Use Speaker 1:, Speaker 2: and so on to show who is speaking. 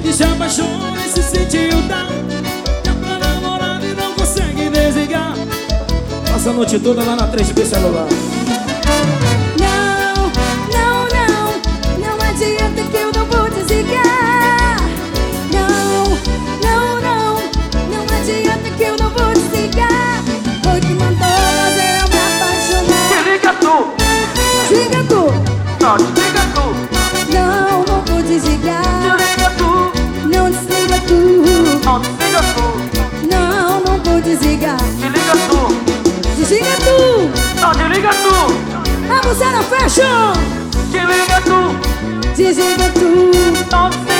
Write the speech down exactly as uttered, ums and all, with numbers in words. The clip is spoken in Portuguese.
Speaker 1: E se apaixona e se sentiu down. Já pra namorada e não consegue desligar. Passa a noite toda lá na três P celular.
Speaker 2: Não, não, não, não adianta que eu não vou desligar. Não, não, não, não adianta que eu não vou desligar. Foi que mandou fazer eu me apaixonar.
Speaker 3: Desliga tu.
Speaker 2: Desliga tu.
Speaker 3: Não, desliga tu.
Speaker 2: Não, não vou desligar.
Speaker 3: Desliga tu.
Speaker 2: Não desliga tu.
Speaker 3: Não, desliga tu.
Speaker 2: Não, não vou desligar.
Speaker 3: Desliga tu.
Speaker 2: Desliga tu.
Speaker 3: Não, desliga tu.
Speaker 2: A você na fashion.
Speaker 3: Desliga tu.
Speaker 2: Desliga tu.
Speaker 3: Não, desliga